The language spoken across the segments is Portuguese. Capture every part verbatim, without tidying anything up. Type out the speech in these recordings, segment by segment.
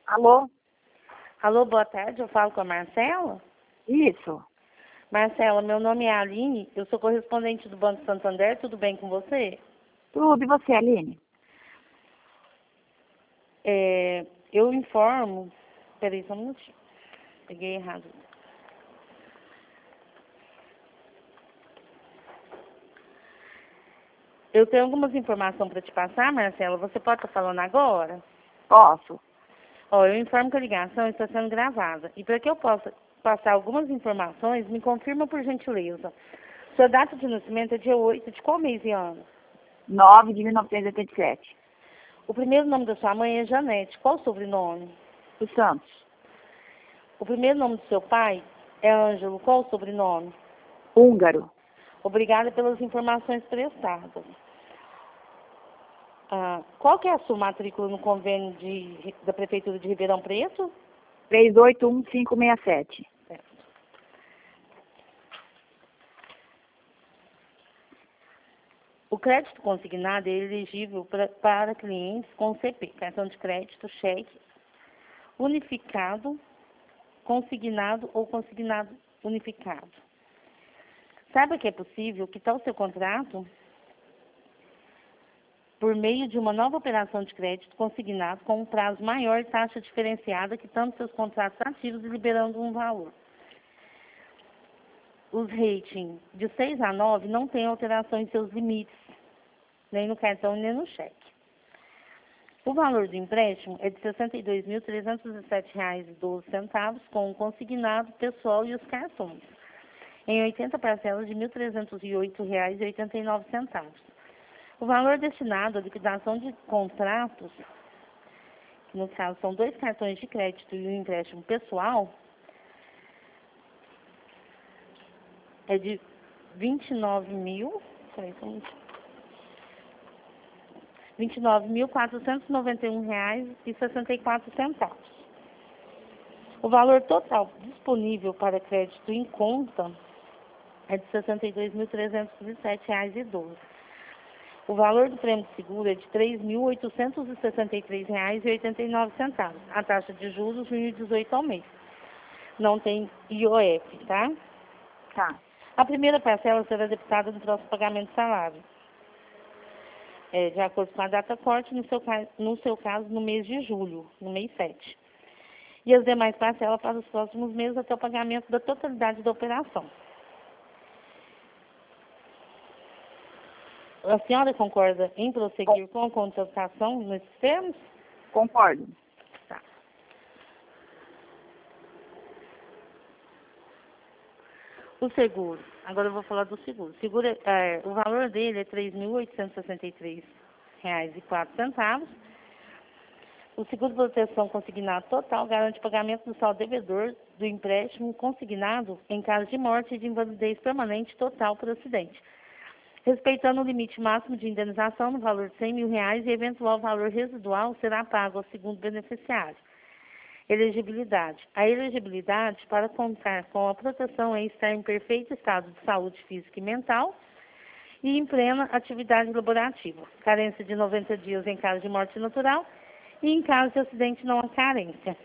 Alô? Alô, boa tarde, eu falo com a Marcela. Isso. Marcela, meu nome é Aline, eu sou correspondente do Banco Santander, tudo bem com você? Tudo, e você, Aline? É, eu informo... Peraí, só um minutinho. Peguei errado. Eu tenho algumas informações para te passar, Marcela. Você pode estar falando agora? Posso. Ó, eu informo que a ligação está sendo gravada. E para que eu possa passar algumas informações, me confirma por gentileza. Sua data de nascimento é dia oito de qual mês e ano? nove de mil novecentos e oitenta e sete. O primeiro nome da sua mãe é Janete. Qual o sobrenome? Dos Santos. O primeiro nome do seu pai é Ângelo. Qual o sobrenome? Húngaro. Obrigada pelas informações prestadas. Ah, qual que é a sua matrícula no convênio de, da Prefeitura de Ribeirão Preto? três oito um cinco seis sete. Certo. O crédito consignado é elegível pra, para clientes com C P, cartão de crédito, cheque, unificado, consignado ou consignado unificado. Saiba que é possível quitar o seu contrato por meio de uma nova operação de crédito consignado com um prazo maior e taxa diferenciada, quitando seus contratos ativos e liberando um valor. Os ratings de seis a nove não têm alteração em seus limites, nem no cartão nem no cheque. O valor do empréstimo é de sessenta e dois mil trezentos e sete reais e doze centavos com o consignado pessoal e os cartões, em oitenta parcelas de mil trezentos e oito reais e oitenta e nove centavos. O valor destinado à liquidação de contratos, que no caso são dois cartões de crédito e um empréstimo pessoal, é de vinte e nove mil, peraí, só um minutinho. vinte e nove mil quatrocentos e noventa e um reais e sessenta e quatro centavos. O valor total disponível para crédito em conta é de sessenta e dois mil trezentos e sete reais e doze centavos. O valor do prêmio de seguro é de três mil oitocentos e sessenta e três reais e oitenta e nove centavos. A taxa de juros, junho dezoito ao mês. Não tem I O F, tá? Tá. A primeira parcela será debitada no próximo pagamento de salário. É, de acordo com a data corte, no seu, no seu caso, no mês de julho, no mês sete. E as demais parcelas para os próximos meses até o pagamento da totalidade da operação. A senhora concorda em prosseguir com a contratação nesses termos? Concordo. Tá. O seguro. Agora eu vou falar do seguro. O, seguro é, é, o valor dele é três mil oitocentos e sessenta e três reais e quatro centavos. O seguro de proteção consignado total garante o pagamento do saldo devedor do empréstimo consignado em caso de morte e de invalidez permanente total por acidente, respeitando o limite máximo de indenização no valor de cem mil reais e eventual valor residual será pago ao segundo beneficiário. Elegibilidade. A elegibilidade para contar com a proteção é estar em perfeito estado de saúde física e mental e em plena atividade laborativa. Carência de noventa dias em caso de morte natural e em caso de acidente não há carência.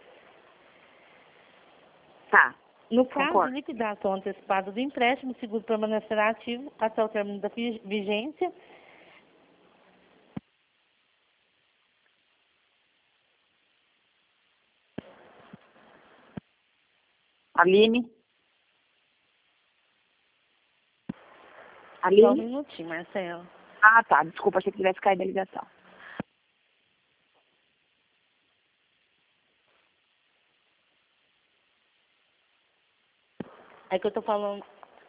Tá. No caso Concordo. de liquidação antecipada do empréstimo, o seguro permanecerá ativo até o término da vigência. Aline? Só um Aline? minutinho, Marcelo. Ah, tá. Desculpa, achei que tivesse caído a ligação. É que eu tô falando.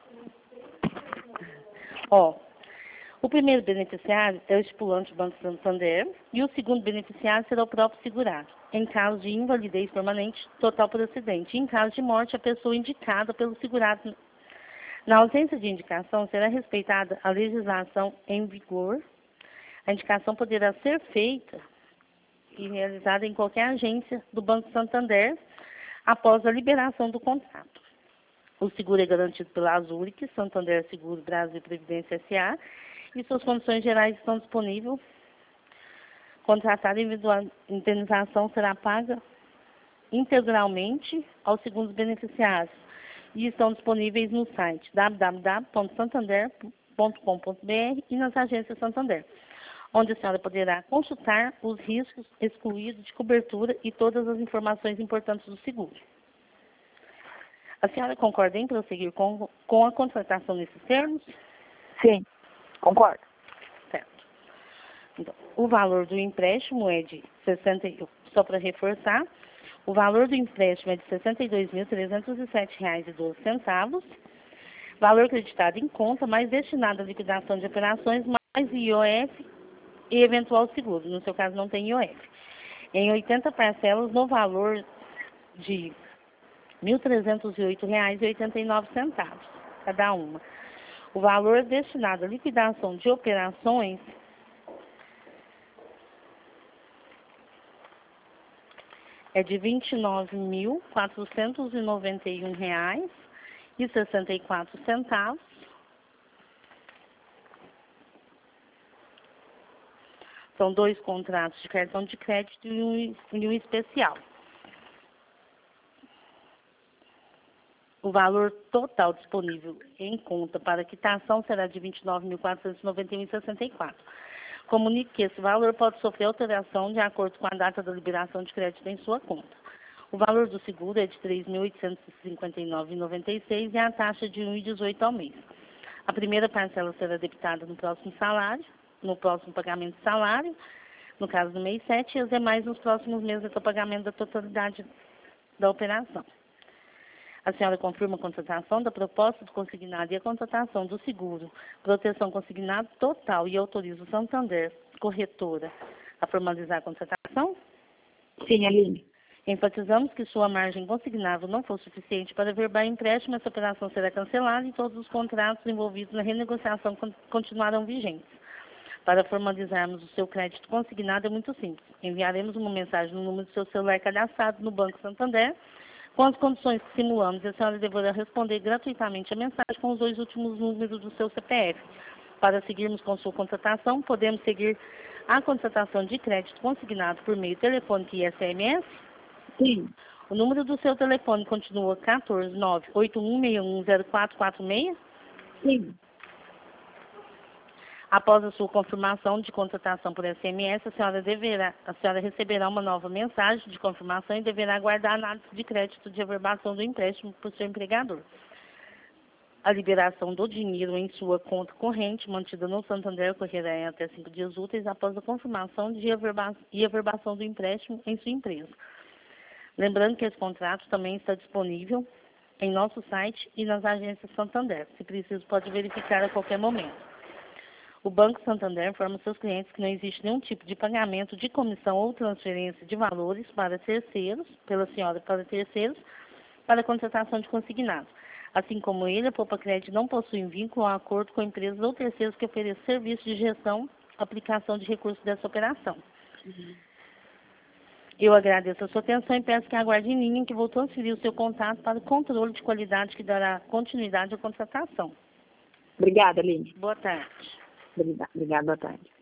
Ó, o primeiro beneficiário é o estipulante do Banco Santander e o segundo beneficiário será o próprio segurado, em caso de invalidez permanente total por acidente. E em caso de morte, a pessoa indicada pelo segurado. Na ausência de indicação, será respeitada a legislação em vigor. A indicação poderá ser feita e realizada em qualquer agência do Banco Santander após a liberação do contrato. O seguro é garantido pela Azuric, Santander Seguro Brasil Previdência S A e suas condições gerais estão disponíveis. Contratada individual, indenização será paga integralmente aos segundos beneficiários e estão disponíveis no site w w w ponto santander ponto com ponto b r e nas agências Santander, onde a senhora poderá consultar os riscos excluídos de cobertura e todas as informações importantes do seguro. A senhora concorda em prosseguir com, com a contratação nesses termos? Sim, concordo. Certo. Então, o valor do empréstimo é de sessenta, só para reforçar, o valor do empréstimo é de sessenta e dois mil trezentos e sete reais e doze centavos, valor creditado em conta, mais destinado à liquidação de operações, mais I O F e eventual seguro. No seu caso, não tem I O F. Em oitenta parcelas, no valor de mil trezentos e oito reais e oitenta e nove centavos, cada uma. O valor destinado à liquidação de operações é de vinte e nove mil quatrocentos e noventa e um reais e sessenta e quatro centavos. São dois contratos de cartão de crédito e um, e um especial. O valor total disponível em conta para quitação será de vinte e nove mil quatrocentos e noventa e um reais e sessenta e quatro centavos. Comunique que esse valor pode sofrer alteração de acordo com a data da liberação de crédito em sua conta. O valor do seguro é de três mil oitocentos e cinquenta e nove reais e noventa e seis centavos e a taxa de um real e dezoito centavos ao mês. A primeira parcela será debitada no próximo salário, no próximo pagamento de salário, no caso do mês sete, e as demais nos próximos meses até o pagamento da totalidade da operação. A senhora confirma a contratação da proposta do consignado e a contratação do seguro, proteção consignado total, e autoriza o Santander, corretora, a formalizar a contratação? Sim, Aline. Enfatizamos que sua margem consignável não for suficiente para averbar empréstimo, essa operação será cancelada e todos os contratos envolvidos na renegociação continuarão vigentes. Para formalizarmos o seu crédito consignado é muito simples. Enviaremos uma mensagem no número do seu celular cadastrado no Banco Santander, com as condições que simulamos, e a senhora deverá responder gratuitamente a mensagem com os dois últimos números do seu C P F. Para seguirmos com sua contratação, podemos seguir a contratação de crédito consignado por meio telefônico e S M S? Sim. O número do seu telefone continua quatorze nove oito um seis um zero quatro quatro seis? Sim. Após a sua confirmação de contratação por S M S, a senhora, deverá, a senhora receberá uma nova mensagem de confirmação e deverá aguardar a análise de crédito de averbação do empréstimo por seu empregador. A liberação do dinheiro em sua conta corrente, mantida no Santander, ocorrerá em até cinco dias úteis após a confirmação de averba e averbação do empréstimo em sua empresa. Lembrando que esse contrato também está disponível em nosso site e nas agências Santander. Se preciso, pode verificar a qualquer momento. O Banco Santander informa seus clientes que não existe nenhum tipo de pagamento de comissão ou transferência de valores para terceiros, pela senhora para terceiros, para a contratação de consignado. Assim como ele, a Poupa Crédito não possui vínculo ou acordo com empresas ou terceiros que ofereçam serviço de gestão, aplicação de recursos dessa operação. Uhum. Eu agradeço a sua atenção e peço que aguarde em linha, que vou transferir o seu contato para o controle de qualidade que dará continuidade à contratação. Obrigada, Aline. Boa tarde. Obrigada, boa tarde.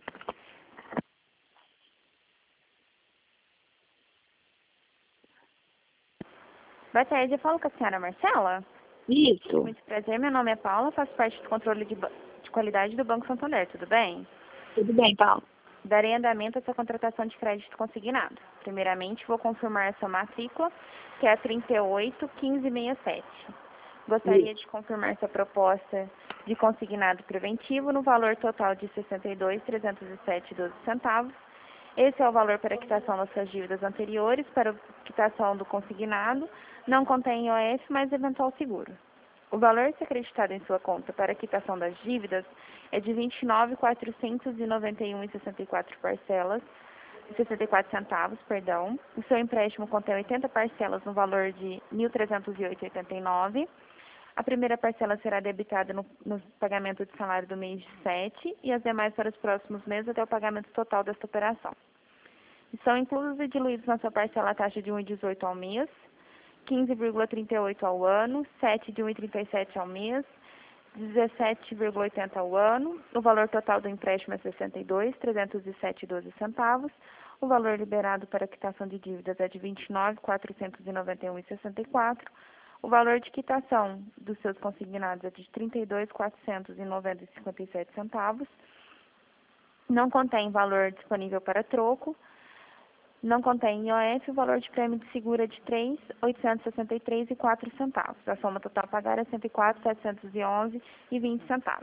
Boa tarde, eu falo com a senhora Marcela. Isso. Muito prazer, meu nome é Paula, faço parte do controle de, de qualidade do Banco Santander, tudo bem? Tudo bem, Paulo. Darei andamento a sua contratação de crédito consignado. Primeiramente, vou confirmar a sua matrícula, que é a trinta e oito quinze sessenta e sete. Gostaria de confirmar sua proposta de consignado preventivo no valor total de sessenta e dois mil trezentos e sete reais e doze centavos. Esse é o valor para a quitação das suas dívidas anteriores, para a quitação do consignado. Não contém I O F, mas eventual seguro. O valor a ser acreditado em sua conta para a quitação das dívidas é de vinte e nove mil quatrocentos e noventa e um reais e sessenta e quatro parcelas, sessenta e quatro centavos, perdão. O seu empréstimo contém oitenta parcelas no valor de mil trezentos e oito reais e oitenta e nove centavos. A primeira parcela será debitada no, no pagamento de salário do mês sete e as demais para os próximos meses até o pagamento total desta operação. E são inclusos e diluídos na sua parcela a taxa de um real e dezoito centavos ao mês, quinze vírgula trinta e oito ao ano, sete de um real e trinta e sete ao mês, dezessete vírgula oitenta ao ano. O valor total do empréstimo é sessenta e dois mil trezentos e sete reais e doze centavos. O valor liberado para quitação de dívidas é de vinte e nove mil quatrocentos e noventa e um reais e sessenta e quatro centavos. O valor de quitação dos seus consignados é de trinta e dois mil quatrocentos e noventa reais e cinquenta e sete centavos. Não contém valor disponível para troco. Não contém I O F. O valor de prêmio de seguro é de três mil oitocentos e sessenta e três reais e quatro centavos. A soma total a pagar é cento e quatro mil setecentos e onze reais e vinte centavos.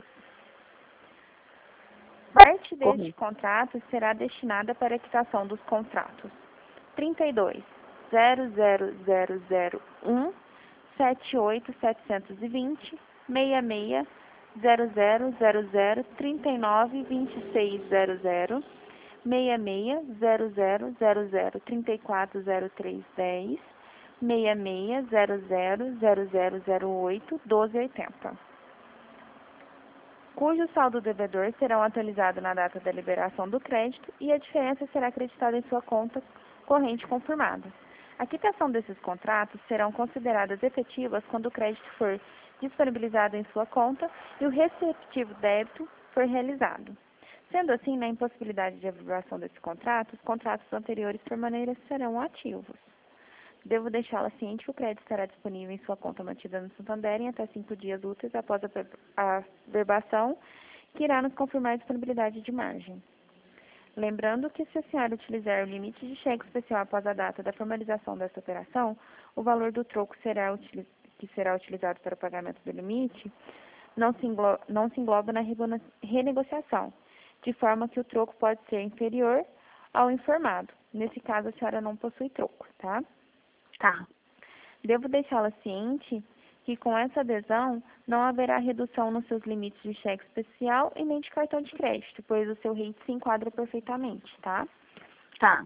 Parte deste contrato será destinada para a quitação dos contratos trinta e dois, zero zero zero zero um, setenta e oito mil setecentos e vinte, sessenta e seis, zero zero zero zero, trinta e nove, vinte e seis zero zero, sessenta e seis, zero zero zero zero, trinta e quatro zero três dez, sessenta e seis, zero zero zero zero zero oito, doze oitenta. Cujo saldo devedor será atualizado na data da liberação do crédito e a diferença será acreditada em sua conta corrente confirmada. A quitação desses contratos serão consideradas efetivas quando o crédito for disponibilizado em sua conta e o respectivo débito for realizado. Sendo assim, na impossibilidade de averbação desse contrato, os contratos anteriores permanecerão ativos. Devo deixá-la ciente que o crédito estará disponível em sua conta mantida no Santander em até cinco dias úteis após a averbação, que irá nos confirmar a disponibilidade de margem. Lembrando que, se a senhora utilizar o limite de cheque especial após a data da formalização desta operação, o valor do troco será que será utilizado para o pagamento do limite não se engloba, não se engloba na renegociação, de forma que o troco pode ser inferior ao informado. Nesse caso, a senhora não possui troco, tá? Tá. Devo deixá-la ciente que com essa adesão não haverá redução nos seus limites de cheque especial e nem de cartão de crédito, pois o seu rate se enquadra perfeitamente, tá? Tá.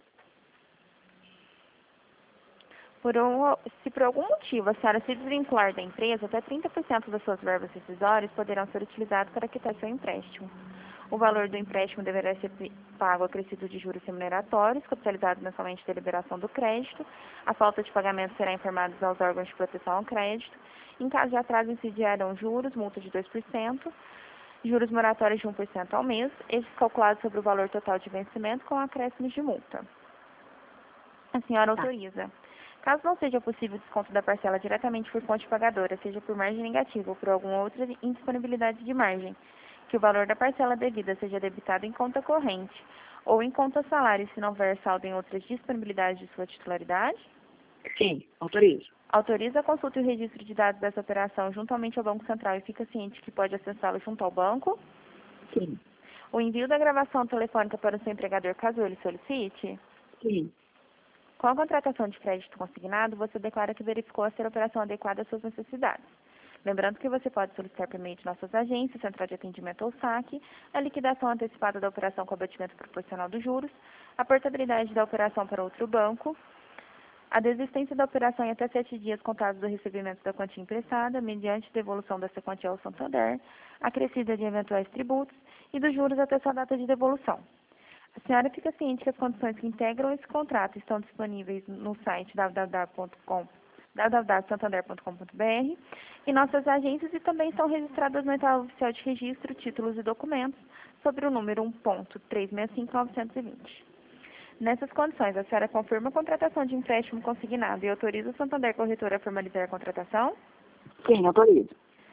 Por um, se por algum motivo a senhora se desvincular da empresa, até trinta por cento das suas verbas rescisórias poderão ser utilizadas para quitar seu empréstimo. O valor do empréstimo deverá ser pago acrescido de juros remuneratórios, capitalizados mensalmente da liberação do crédito. A falta de pagamento será informada aos órgãos de proteção ao crédito. Em caso de atraso, incidirão juros, multa de dois por cento, juros moratórios de um por cento ao mês, estes calculados sobre o valor total de vencimento com acréscimos de multa. A senhora autoriza. Caso não seja possível o desconto da parcela diretamente por fonte pagadora, seja por margem negativa ou por alguma outra indisponibilidade de margem, que o valor da parcela devida seja debitado em conta corrente ou em conta salário, se não houver saldo em outras disponibilidades de sua titularidade? Sim, autorizo. Autoriza a consulta e o registro de dados dessa operação juntamente ao Banco Central e fica ciente que pode acessá-lo junto ao banco? Sim. O envio da gravação telefônica para o seu empregador, caso ele solicite? Sim. Com a contratação de crédito consignado, você declara que verificou a ser a operação adequada às suas necessidades. Lembrando que você pode solicitar por meio de nossas agências, central de atendimento ou saque, a liquidação antecipada da operação com abatimento proporcional dos juros, a portabilidade da operação para outro banco, a desistência da operação em até sete dias contados do recebimento da quantia emprestada, mediante devolução dessa quantia ao Santander, acrescida de eventuais tributos e dos juros até sua data de devolução. A senhora fica ciente que as condições que integram esse contrato estão disponíveis no site w w w ponto santander ponto com ponto b r e nossas agências e também são registradas no edital oficial de registro, títulos e documentos sobre o número um ponto trezentos e sessenta e cinco mil novecentos e vinte. Nessas condições, a senhora confirma a contratação de empréstimo consignado e autoriza o Santander Corretora a formalizar a contratação? Sim, autorizo.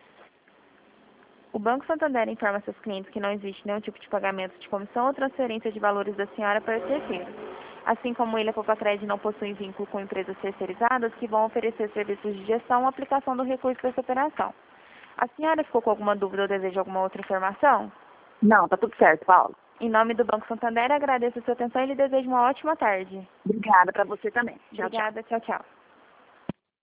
O Banco Santander informa seus clientes que não existe nenhum tipo de pagamento de comissão ou transferência de valores da senhora para terceiros. Assim como ele, a Popacred não possui vínculo com empresas terceirizadas que vão oferecer serviços de gestão ou aplicação do recurso dessa operação. A senhora ficou com alguma dúvida ou deseja alguma outra informação? Não, tá tudo certo, Paulo. Em nome do Banco Santander, agradeço a sua atenção e lhe desejo uma ótima tarde. Obrigada para você também. Tchau, tchau. Obrigada, tchau, tchau.